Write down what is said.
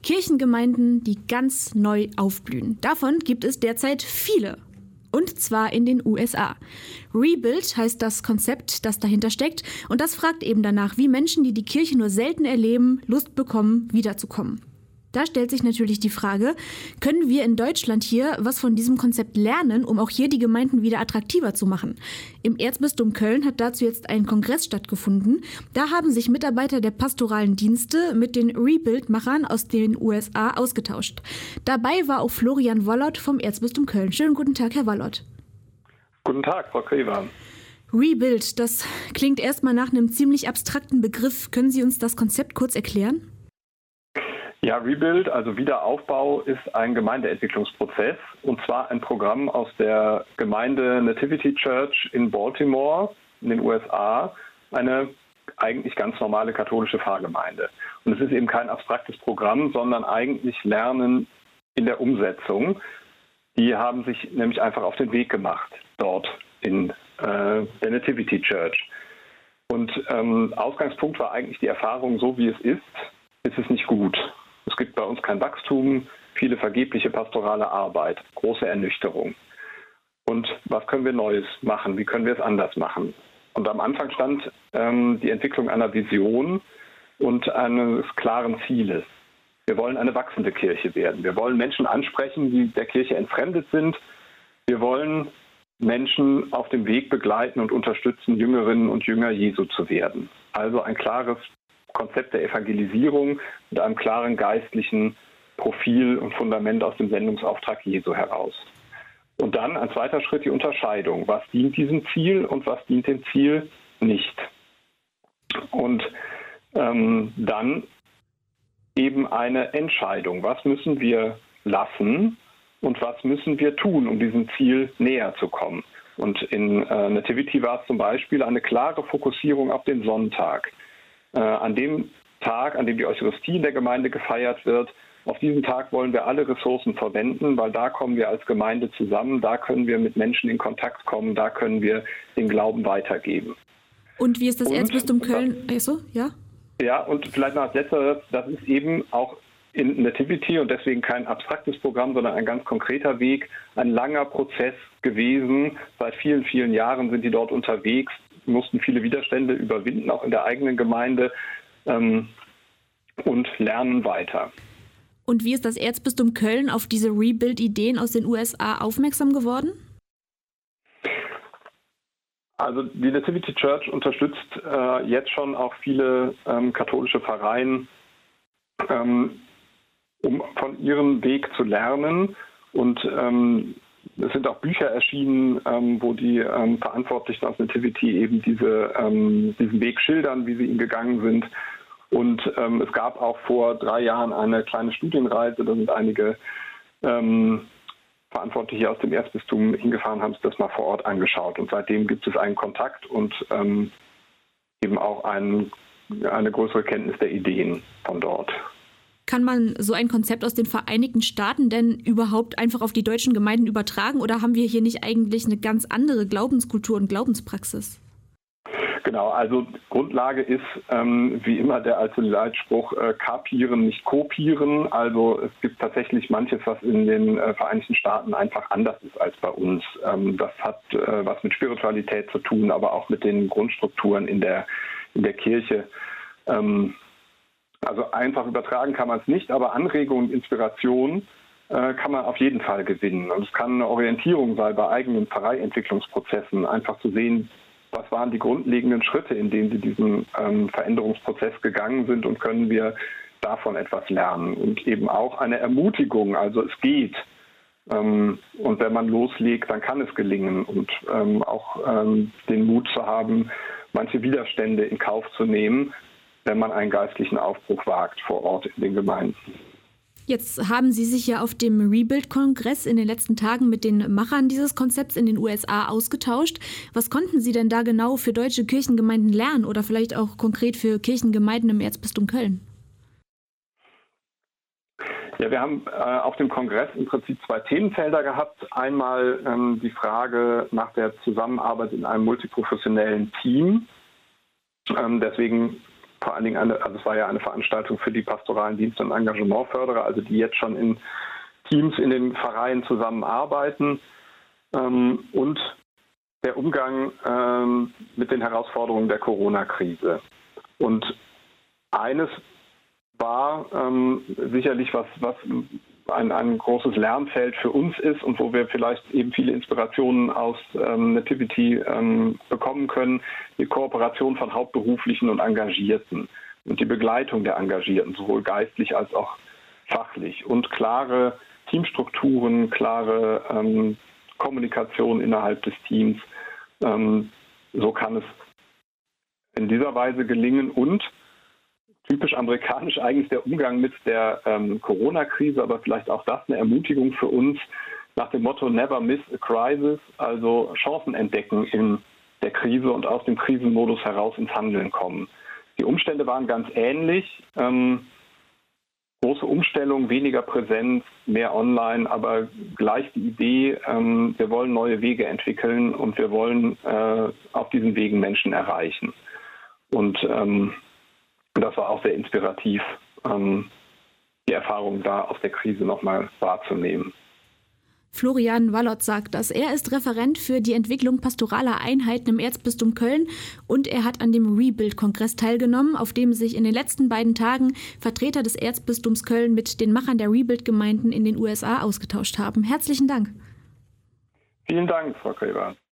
Kirchengemeinden, die ganz neu aufblühen. Davon gibt es derzeit viele. Und zwar in den USA. Rebuild heißt das Konzept, das dahinter steckt. Und das fragt eben danach, wie Menschen, die die Kirche nur selten erleben, Lust bekommen, wiederzukommen. Da stellt sich natürlich die Frage, können wir in Deutschland hier was von diesem Konzept lernen, um auch hier die Gemeinden wieder attraktiver zu machen? Im Erzbistum Köln hat dazu jetzt ein Kongress stattgefunden. Da haben sich Mitarbeiter der pastoralen Dienste mit den Rebuild-Machern aus den USA ausgetauscht. Dabei war auch Florian Wollert vom Erzbistum Köln. Schönen guten Tag, Herr Wollert. Guten Tag, Frau Krever. Rebuild, das klingt erstmal nach einem ziemlich abstrakten Begriff. Können Sie uns das Konzept kurz erklären? Ja, Rebuild, also Wiederaufbau, ist ein Gemeindeentwicklungsprozess, und zwar ein Programm aus der Gemeinde Nativity Church in Baltimore in den USA, eine eigentlich ganz normale katholische Pfarrgemeinde. Und es ist eben kein abstraktes Programm, sondern eigentlich Lernen in der Umsetzung. Die haben sich nämlich einfach auf den Weg gemacht dort in der Nativity Church. Und Ausgangspunkt war eigentlich die Erfahrung, so wie es ist es nicht gut. Es gibt bei uns kein Wachstum, viele vergebliche pastorale Arbeit, große Ernüchterung. Und was können wir Neues machen? Wie können wir es anders machen? Und am Anfang stand die Entwicklung einer Vision und eines klaren Zieles. Wir wollen eine wachsende Kirche werden. Wir wollen Menschen ansprechen, die der Kirche entfremdet sind. Wir wollen Menschen auf dem Weg begleiten und unterstützen, Jüngerinnen und Jünger Jesu zu werden. Also ein klares Konzept der Evangelisierung mit einem klaren geistlichen Profil und Fundament aus dem Sendungsauftrag Jesu heraus. Und dann ein zweiter Schritt, die Unterscheidung. Was dient diesem Ziel und was dient dem Ziel nicht? Und dann eben eine Entscheidung. Was müssen wir lassen und was müssen wir tun, um diesem Ziel näher zu kommen? Und in Nativity war es zum Beispiel eine klare Fokussierung auf den Sonntag. An dem Tag, an dem die Eucharistie in der Gemeinde gefeiert wird, auf diesen Tag wollen wir alle Ressourcen verwenden, weil da kommen wir als Gemeinde zusammen, da können wir mit Menschen in Kontakt kommen, da können wir den Glauben weitergeben. Und wie ist das Erzbistum Köln? Achso, ja? Ja, und vielleicht noch als letzter, das ist eben auch in Nativity und deswegen kein abstraktes Programm, sondern ein ganz konkreter Weg, ein langer Prozess gewesen. Seit vielen, vielen Jahren sind die dort unterwegs, mussten viele Widerstände überwinden, auch in der eigenen Gemeinde, und lernen weiter. Und wie ist das Erzbistum Köln auf diese Rebuild-Ideen aus den USA aufmerksam geworden? Also die Nativity Church unterstützt jetzt schon auch viele katholische Pfarreien, um von ihrem Weg zu lernen. Und es sind auch Bücher erschienen, wo die Verantwortlichen aus Nativity eben diesen Weg schildern, wie sie ihn gegangen sind. Und es gab auch vor 3 Jahren eine kleine Studienreise, da sind einige Verantwortliche aus dem Erzbistum hingefahren, haben sich das mal vor Ort angeschaut. Und seitdem gibt es einen Kontakt und eben auch eine größere Kenntnis der Ideen von dort. Kann man so ein Konzept aus den Vereinigten Staaten denn überhaupt einfach auf die deutschen Gemeinden übertragen? Oder haben wir hier nicht eigentlich eine ganz andere Glaubenskultur und Glaubenspraxis? Genau, also Grundlage ist wie immer der alte Leitspruch, kapieren, nicht kopieren. Also es gibt tatsächlich manches, was in den Vereinigten Staaten einfach anders ist als bei uns. Das hat was mit Spiritualität zu tun, aber auch mit den Grundstrukturen in der Kirche. Also einfach übertragen kann man es nicht, aber Anregung und Inspiration kann man auf jeden Fall gewinnen. Und es kann eine Orientierung sein bei eigenen Pfarreientwicklungsprozessen, einfach zu sehen, was waren die grundlegenden Schritte, in denen sie diesen Veränderungsprozess gegangen sind und können wir davon etwas lernen. Und eben auch eine Ermutigung, also es geht. Und wenn man loslegt, dann kann es gelingen. Und auch den Mut zu haben, manche Widerstände in Kauf zu nehmen, wenn man einen geistlichen Aufbruch wagt vor Ort in den Gemeinden. Jetzt haben Sie sich ja auf dem Rebuild-Kongress in den letzten Tagen mit den Machern dieses Konzepts in den USA ausgetauscht. Was konnten Sie denn da genau für deutsche Kirchengemeinden lernen oder vielleicht auch konkret für Kirchengemeinden im Erzbistum Köln? Ja, wir haben auf dem Kongress im Prinzip 2 Themenfelder gehabt. Einmal die Frage nach der Zusammenarbeit in einem multiprofessionellen Team. Deswegen vor allen Dingen es war ja eine Veranstaltung für die pastoralen Dienste und Engagementförderer, also die jetzt schon in Teams in den Pfarreien zusammenarbeiten, und der Umgang mit den Herausforderungen der Corona-Krise. Und eines war sicherlich, was ein großes Lernfeld für uns ist und wo wir vielleicht eben viele Inspirationen aus Nativity bekommen können, die Kooperation von Hauptberuflichen und Engagierten und die Begleitung der Engagierten, sowohl geistlich als auch fachlich, und klare Teamstrukturen, klare Kommunikation innerhalb des Teams. So kann es in dieser Weise gelingen, und typisch amerikanisch eigentlich der Umgang mit der Corona-Krise, aber vielleicht auch das eine Ermutigung für uns nach dem Motto Never miss a crisis, also Chancen entdecken in der Krise und aus dem Krisenmodus heraus ins Handeln kommen. Die Umstände waren ganz ähnlich. Große Umstellung, weniger Präsenz, mehr online, aber gleich die Idee, wir wollen neue Wege entwickeln und wir wollen auf diesen Wegen Menschen erreichen. Und das war auch sehr inspirativ, die Erfahrung da aus der Krise nochmal wahrzunehmen. Florian Wallot sagt das. Er ist Referent für die Entwicklung pastoraler Einheiten im Erzbistum Köln und er hat an dem Rebuild-Kongress teilgenommen, auf dem sich in den letzten beiden Tagen Vertreter des Erzbistums Köln mit den Machern der Rebuild-Gemeinden in den USA ausgetauscht haben. Herzlichen Dank. Vielen Dank, Frau Gräber.